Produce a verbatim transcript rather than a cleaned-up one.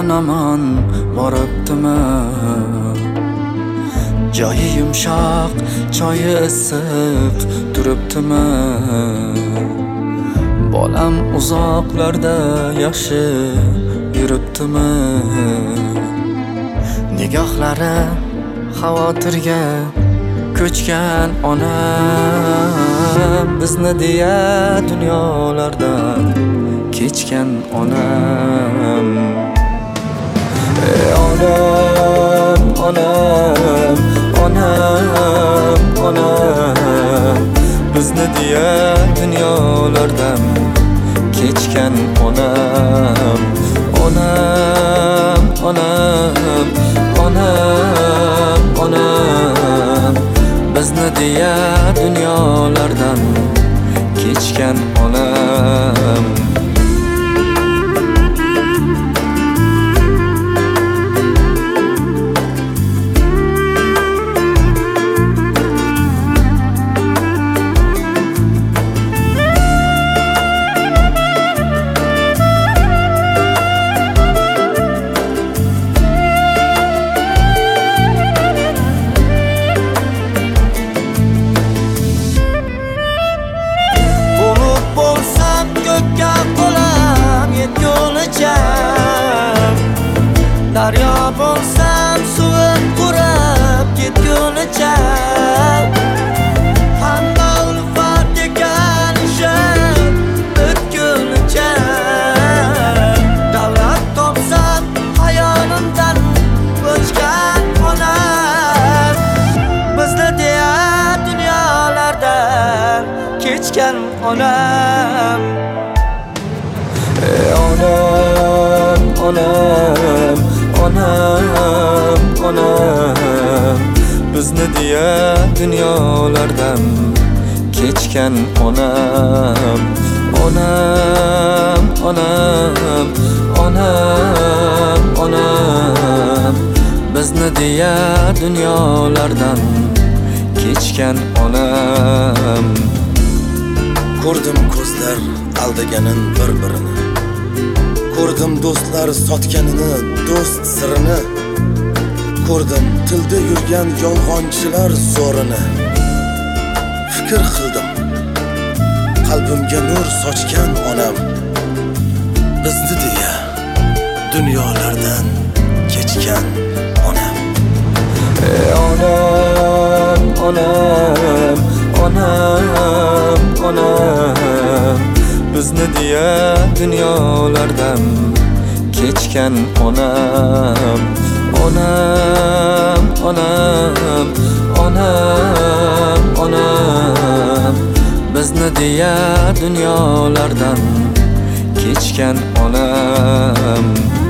onaman boribdimi? Joyi yumshoq, choyi issiq turibdimi? Bolam uzoqlarda yaxshi yuribdimi? Nigohlari xavotirga ko'chgan onam, bizni deya dunyolardan kechgan onam. Ey onam, onam, onam, onam, bizni deya dunyolardan kechgan onam. Onam, onam, onam, onam, bizni deya dunyolardan kechgan onam. Daryo bo'lsam suvib qurib ketgunicha, hamma ulfatga kalishib o'tgunicha, davlat topsam hayonimdan o'chgan onam, bizni deya dunyolardan kechgan onam. Ey onam, onam, onam, onam, bizni deya dunyolardan kechgan onam. Onam, onam, onam, onam, bizni deya dunyolardan kechgan onam. Ko'rdim ko'zlar aldaganin bir-birini, ko'rdim do'stlar sotganini, do'st sirini, ko'rdim tilda yurgan yolg'onchilar zo'rini. Fikr qildim, qalbimga nur sochgan onam, bizni deya dunyolardan kechgan onam. Ey onam, onam, onam, onam, bizni deya dunyolardan kechgan onam. Onam, onam, onam, onam, bizni deya dunyolardan kechgan onam.